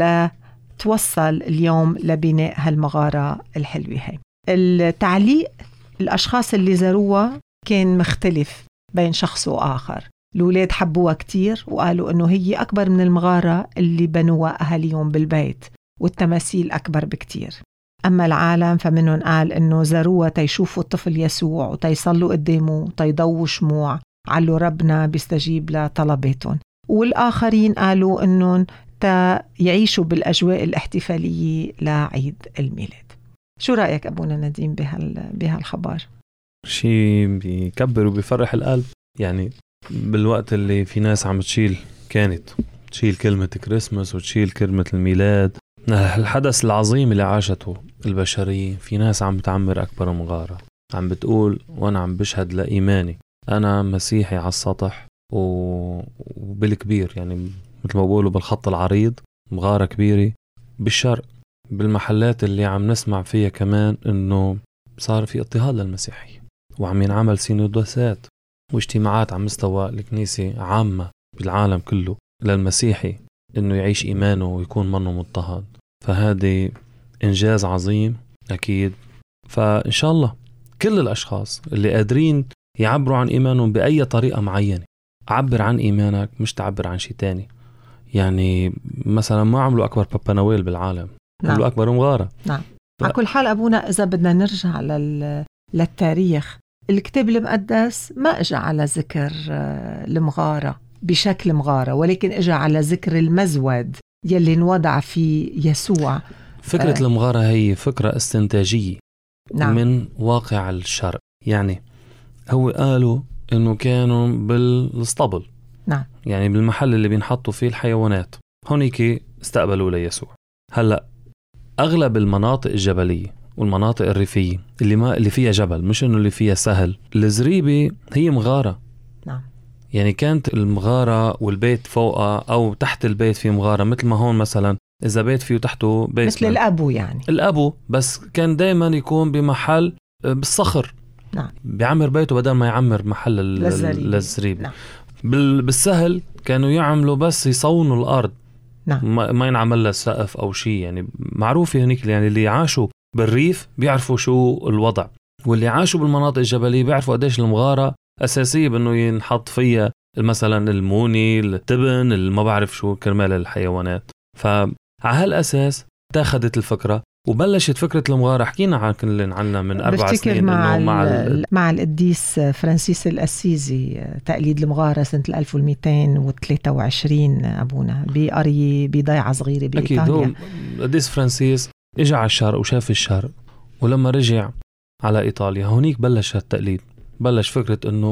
لتوصل اليوم لبناء هالمغارة الحلوة هاي. التعليق الأشخاص اللي زاروها كان مختلف بين شخص وآخر. الأولاد حبوها كتير وقالوا أنه هي أكبر من المغارة اللي بنوها أهاليهم بالبيت، والتماثيل أكبر بكتير. أما العالم فمنهم قال أنه زاروها تيشوفوا الطفل يسوع وتيصلوا قدامه وتيضووا شموع، علوا ربنا بيستجيب لطلباتهم. والآخرين قالوا أنهم يعيشوا بالأجواء الاحتفالية لعيد الميلاد. شو رأيك أبونا نديم بهال بهالخبر؟ شيء بيكبر وبيفرح القلب، يعني بالوقت اللي في ناس عم تشيل كانت تشيل كلمة كريسماس وتشيل كلمة الميلاد، الحدث العظيم اللي عاشته البشرية، في ناس عم بتعمر أكبر مغارة، عم بتقول وأنا عم بشهد لإيماني أنا مسيحي على السطح وبالكبير، يعني مثل ما بقولوا بالخط العريض مغارة كبيرة بالشرق، بالمحلات اللي عم نسمع فيها كمان إنه صار في اضطهاد للمسيحي، وعم ينعمل سينودوسات واجتماعات عم مستوى الكنيسة عامة بالعالم كله للمسيحي إنه يعيش إيمانه ويكون منه مضطهد. فهذا إنجاز عظيم أكيد. فإن شاء الله كل الأشخاص اللي قادرين يعبروا عن إيمانهم بأي طريقة معينة، عبر عن إيمانك مش تعبر عن شيء تاني. يعني مثلا ما عملوا أكبر بابا نويل بالعالم، نعم. عملوا أكبر مغارة. نعم. ف... على كل حال أبونا إذا بدنا نرجع لل... للتاريخ، الكتاب المقدس ما إجا على ذكر المغارة بشكل مغارة، ولكن إجا على ذكر المزود يلي انوضع في يسوع. فكرة آه. المغارة هي فكرة استنتاجية، نعم. من واقع الشرق. يعني هو قالوا إنه كانوا بالاسطبل، نعم. يعني بالمحل اللي بينحطوا فيه الحيوانات، هونيك استقبلوا ليسوع. هلأ أغلب المناطق الجبلية والمناطق الريفية اللي ما اللي فيها جبل، مش إنه اللي فيها سهل، الزريبة هي مغارة، نعم. يعني كانت المغارة والبيت فوقها أو تحت البيت في مغارة، مثل ما هون مثلا إذا بيت فيه تحته بيت مثل الأبو، يعني الأبو، بس كان دايما يكون بمحل بالصخر، نعم. بيعمر بيته بدل ما يعمر محل للزريبة. نعم. بالسهل كانوا يعملوا بس يصونوا الأرض، نعم. ما ينعمل لها سقف أو شيء. يعني معروف هنيك، يعني اللي عاشوا بالريف بيعرفوا شو الوضع، واللي عاشوا بالمناطق الجبلية بيعرفوا قديش المغارة أساسية بأنه ينحط فيها مثلا الموني، التبن، اللي ما بعرف شو كرمال الحيوانات. فعلى هالأساس تاخدت الفكرة وبلشت فكرة المغارة. حكينا عن عنا من أربع سنين مع, مع, ال... مع القديس فرانسيس الأسيزي تقليد المغارة سنة ألف ومئتين وثلاثة وعشرين أبونا بقرية بضيعة صغيرة بإيطاليا. أكيد هو القديس فرانسيس إجا على الشرق وشاف الشرق، ولما رجع على إيطاليا هونيك بلش التقليد، بلش فكرة إنه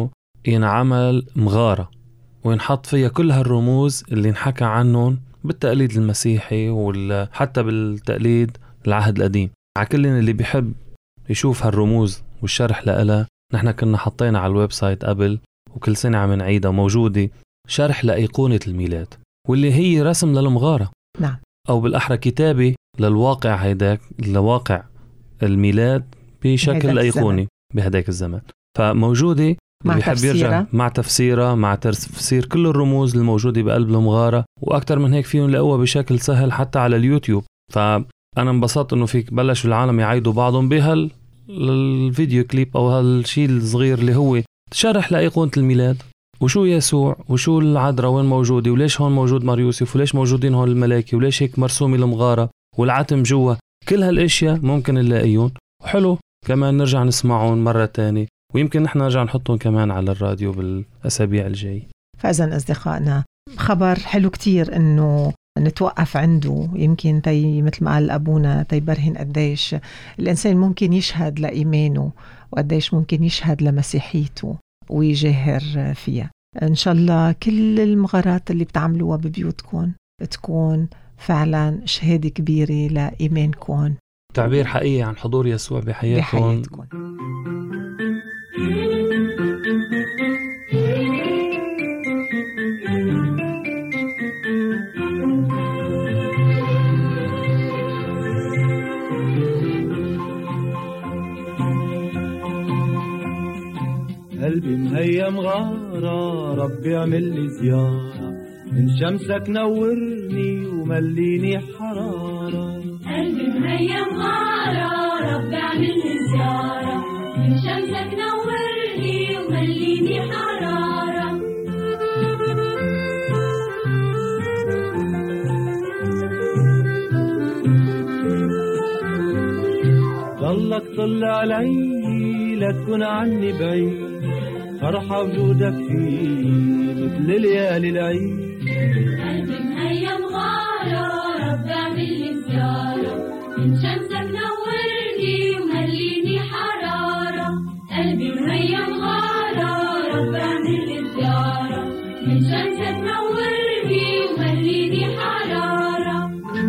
ينعمل مغارة وينحط فيها كل هالرموز اللي نحكى عنهم بالتقليد المسيحي وحتى بالتقليد العهد القديم. على كل اللي بيحب يشوف هالرموز والشرح لها، نحن كنا حطينا على الويب سايت قبل وكل سنة عم نعيدها، موجودة شرح لأيقونة الميلاد واللي هي رسم للمغارة. نعم. أو بالأحرى كتابة للواقع هيداك، لواقع الميلاد بشكل أيقوني بهداك الزمن. فموجودة مع بيحب يرجع مع تفسيرها، مع تفسير كل الرموز الموجودة بقلب المغارة، وأكتر من هيك فيهم لقوها بشكل سهل حتى على اليوتيوب. فأنا انبسطت إنه فيك بلش العالم يعيدوا بعضهم بهال الفيديو كليب أو هالشيء الصغير اللي هو شرح لأيقونة الميلاد وشو يسوع وشو العذراء وين موجودة وليش هون موجود مار يوسف وليش موجودين هون الملائكة وليش هيك مرسومة المغارة والعتم جوا. كل هالاشياء ممكن نلاقيهم، وحلو كمان نرجع نسمعهم مرة تانية، ويمكن نحن نرجع نحطهم كمان على الراديو بالأسابيع الجاي. فإذا أصدقائنا خبر حلو كتير إنه نتوقف عنده، يمكن تي مثل ما قال أبونا تيبرهن قديش الإنسان ممكن يشهد لإيمانه وقديش ممكن يشهد لمسيحيته ويجاهر فيها. إن شاء الله كل المغارات اللي بتعملوها ببيوتكم تكون فعلا شهادة كبيرة لإيمانكم، تعبير حقيقي عن حضور يسوع بحياتكم, بحياتكم. قلبي مهيم غارة، ربي اعمل لي زيارة، من شمسك نورني ومليني حرارة. قلبي مهيم غارة، ربي اعمل لي زيارة، من شمسك نورني ومليني حرارة. ضلك طل علي لا تكون عني بعيد، فرحة وجودك فيه مثل ليالي العيد. قلبي مهيم غارة، ربي اعمل لي زيارة، من شمسك نورني ومليني حرارة. قلبي مهيم غارة، ربي اعمل لي زيارة، من شمسك نورني ومليني حرارة.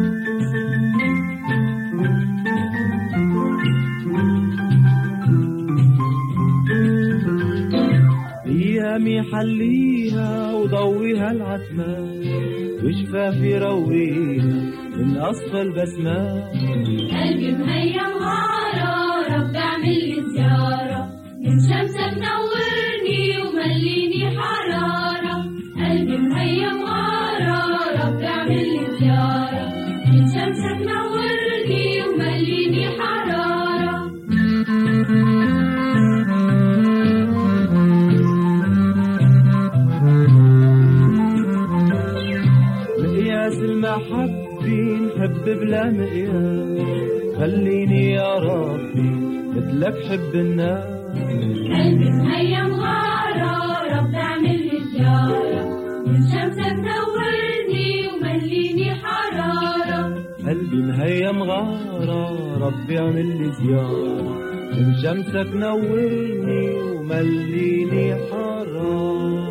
أيامي حليها وضويها العتمة، وشفافي رويها من أصفى البسمة. قلبي مهيم غارة، ربي اعمل لي زيارة، من شمسك نورني ومليني حرارة. قلبي مهيم غارة، ربي اعمل لي زيارة، من شمسك نورني ومليني حرارة. المحبة نحب بلا مقياس، خليني يا ربي مثلك حب الناس. قلبي مهيم غارة، ربي اعمل لي زيارة، من شمسك نورني ومليني حرارة. قلبي مهيم غارة، ربي اعمل لي زيارة، من شمسك نورني ومليني حرارة.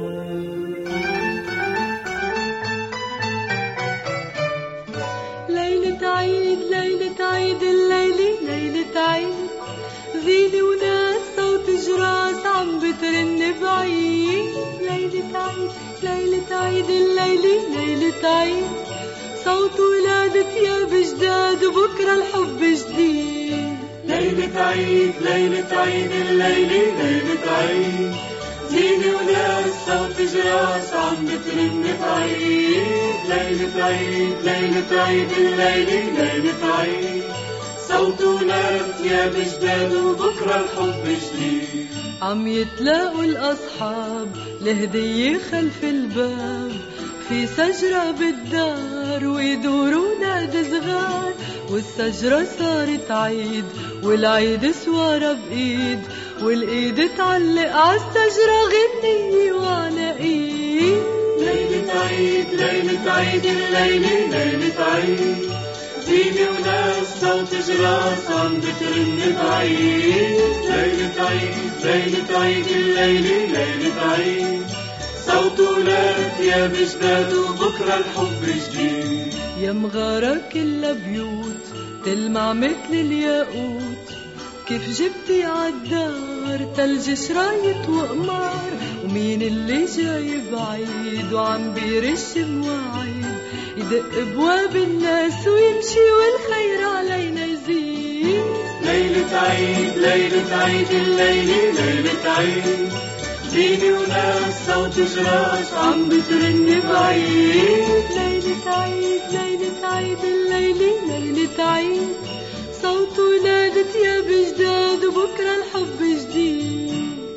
ليلة عيد ليلة عيد الليلة ليلة عيد، زينة وناس صوت جراس عم بترن بعيد. ليلة عيد ليلة عيد الليلة ليلة عيد، صوت ولادة ثياب جداد وبكرة الحب جديد. ليلة عيد ليلة عيد الليلة ليلة عيد، زينة وناس صوت جراس عم بترن بعيد. ليلة عيد ليلة عيد الليلة ليلة عيد، صوت وناس ثياب جداد وبكرة الحب جديد. عم يتلاقوا الأصحاب لهدية خلف الباب، في شجرة بالدار ويدوروا نادي صغار، والشجرة صارت عيد والعيد سوارة بإيد، والإيد تعلق عالشجرة غنية وعلى إيد. ليلة عيد ليلة عيد الليلة ليلة عيد، زينة وناس صوت جراس عم بترن بعيد. ليلة عيد ليلة عيد الليلة ليلة عيد، صوت ولاد يا بجداد وبكرة الحب جديد. يا مغارة كلها بيوت تلمع مثل الياقوت، كيف جبتي عالدار تلج شرايط وقمار، ومين اللي جاي بعيد وعم بيرش مواعيد، يدق بواب الناس ويمشي والخير علينا يزيد. ليلة عيد ليلة عيد الليلة ليلة عيد، زينة وناس صوت جراس عم بترن بعيد. ليلة عيد ليلة عيد الليلة ليلة عيد، صوت ولادة يا بجداد وبكرة الحب جديد.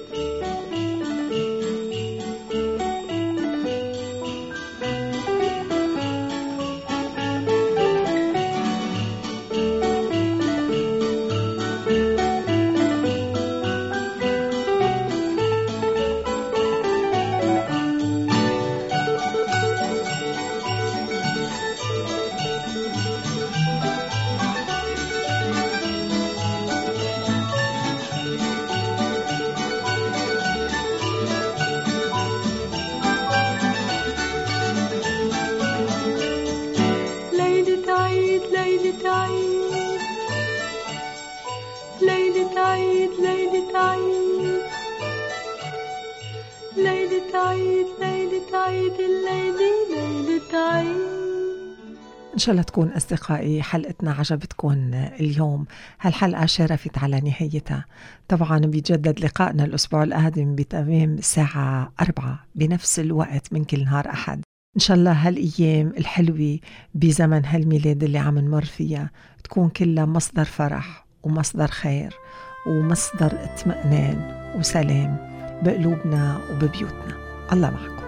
إن شاء الله تكون أصدقائي حلقتنا عجبتكم اليوم. هالحلقة شرفت على نهايتها. طبعا بيتجدد لقائنا الأسبوع القادم بتمام الساعة أربعة بنفس الوقت من كل نهار أحد. إن شاء الله هالأيام الحلوة بزمن هالميلاد اللي عم نمر فيها تكون كلها مصدر فرح ومصدر خير ومصدر اطمئنان وسلام بقلوبنا وببيوتنا. الله معكم.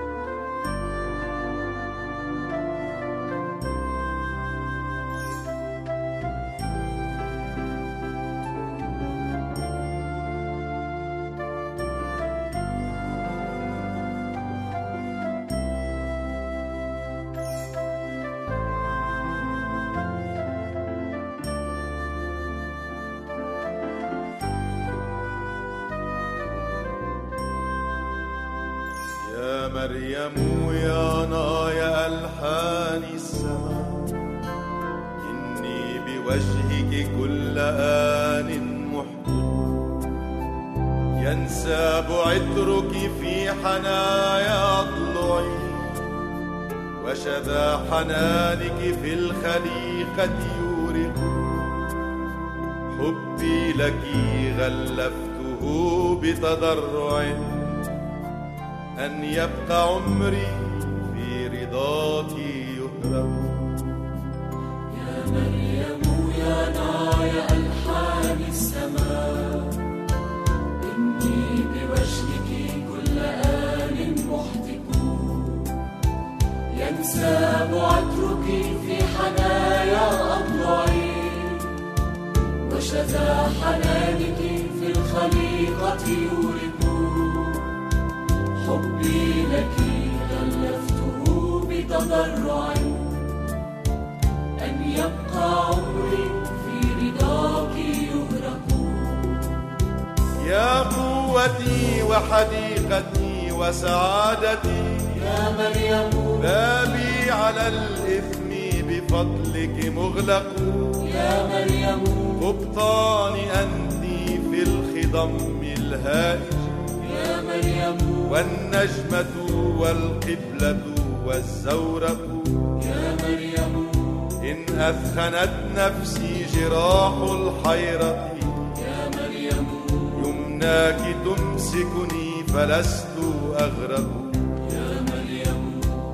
مريم يا نايا ألحان السماء، إني بوجهك كل آن محبوب، ينساب عطرك في حنايا أضلعي، وشذا حنانك في الخليقة يورق، حبي لك غلفته بتضرع، أن يبقى عمري في رضاك يهرب. يا مريم يا نايا ألحان السماء، إني بوجهك كل آن محتك، ينساب عطرك في حنايا أضلعي، وشذا حنانك في الخليقة يورق، حبي لك غلفته بتضرع، أن يبقى عمري في رضاك يغرق. يا قوتي وحديقتي وسعادتي، يا مريم بابي على الإثم بفضلك مغلق، يا مريم قبطاني أنت في الخضم الهائج، يا مريم والنجمة والقبلة والزورق، يا مريم إن أثخنت نفسي جراح الحيرة، يا مريم يمناك تمسكني فلست أغرق، يا مريم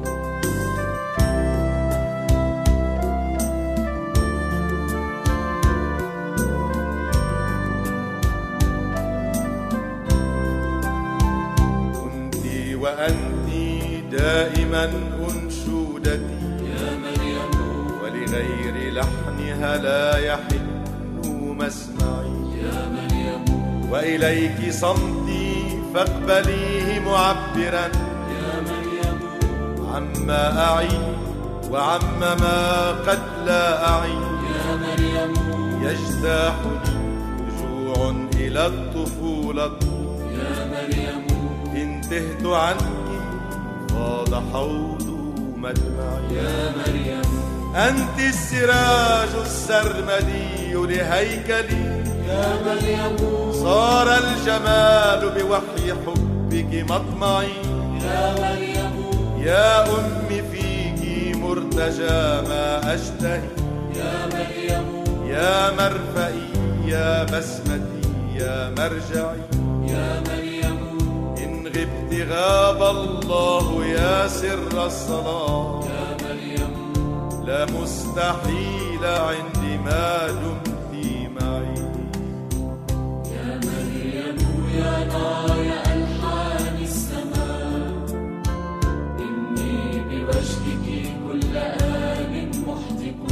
وأنت دائما أنشودتي، يا مريم ولغير لحنها لا يحن مسمعي، يا مريم وإليك صمتي فاقبليه معبرا، يا مريم عما أعي وعمما قد لا أعي يا مريم يجتاحني رجوع إلى الطفولة يا مريم انتهت عنك فاض حوض مدمعي يا مريم أنت السراج السرمدي لهيكلي يا مريم صار الجمال بوحي حبك مطمعي يا مريم يا أمي فيك مرتجى ما أشتهي يا مريم يا مرفئي يا بسمتي يا مرجعي يا مريم إن غبت غاب الله يا سر الصلاة يا مريم لا مستحيل عندي ما دمت معي يا مريم يا نايا ألحان السماء إني بوجهك كل آن محتق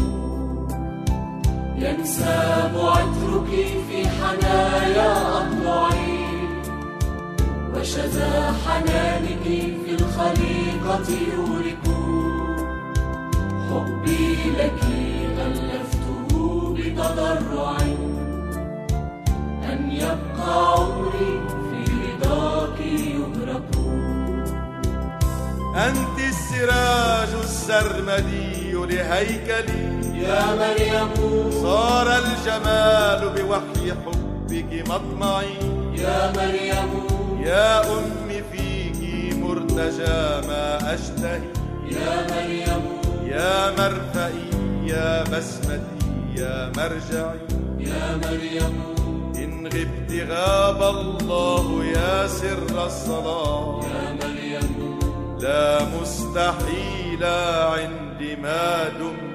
ينساب عطرك في حنايا أضلعي وشذا حنانك في الخليقة يورك حبي لك غلفته بتضرع أن يبقى عمري في رضاك يغرق أنت السراج السرمدي لهيكلي يا مريم صار الجمال بوحي حبك مطمعي يا مريم يا أمي فيك مرتجى ما أشتهي يا مريم يا مرفئي يا بسمتي يا مرجعي يا مريم إن غبت غاب الله يا سر الصلاة يا مريم لا مستحيل عندي ما دمت